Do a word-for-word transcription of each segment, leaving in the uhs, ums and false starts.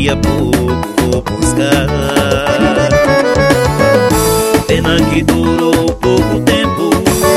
daqui a pouco vou buscar. Pena que durou pouco tempo.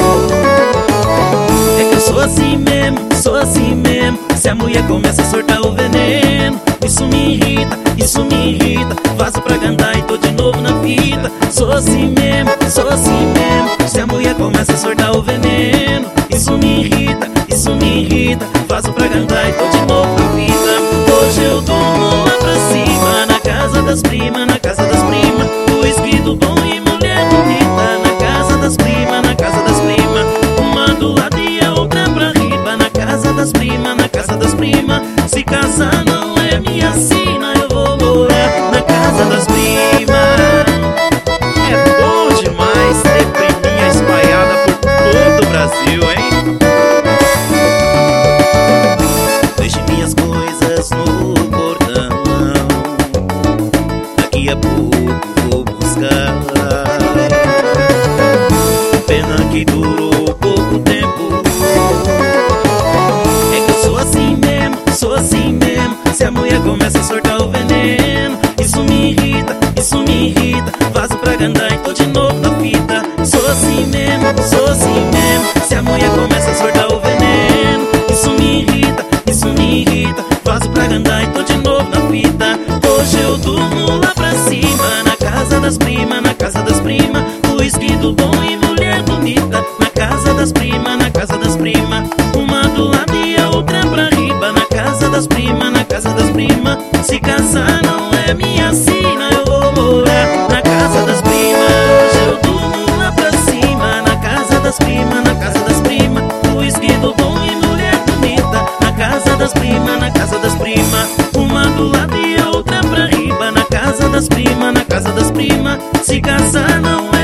É que eu sou assim mesmo, sou assim mesmo. Se a mulher começa a soltar o veneno, isso me irrita, isso me irrita. Faço pra cantar e tô de novo na fita. Sou assim mesmo, sou assim mesmo. Se a mulher começa a soltar o veneno, isso me irrita, isso me irrita. Faço pra cantar e tô de novo na fita. Hoje eu durmo lá pra cima, na casa das primas, na casa das primas. Whisky do bom e mulher bonita, na casa das primas, na casa das primas. Uma do lado e a outra pra riba, na casa das primas, na casa das primas. Se casar não é minha sina, eu vou morar na casa das primas. É bom demais ter priminha espalhada por todo o Brasil, hein? Deixe minhas coisas no portão, daqui a pouco vou buscar. Pena que durou pouco tempo. É que eu sou assim mesmo, sou assim mesmo. Se a mulher começa a soltar o veneno, isso me irrita, isso me irrita. Faço pra cantar e tô de novo na fita. Sou assim mesmo, sou assim mesmo. Se a mulher começa a soltar o veneno, isso me irrita, isso me irrita. Faço pra cantar e tô de novo na fita. Hoje eu durmo lá pra cima, na casa das primas, na casa das primas. Whisky do bom e mulher bonita, na casa das primas, na casa das primas. Uma do lado e a outra pra riba, na casa das primas, na casa das primas. Se casar não é minha sina, eu vou morar na casa das primas. Hoje eu durmo lá pra cima, na casa das primas, na casa das primas. Whisky do bom e mulher bonita, na casa das primas, na casa das primas. Uma do lado e a outra pra riba, na casa das primas, na casa das primas. Se casar não é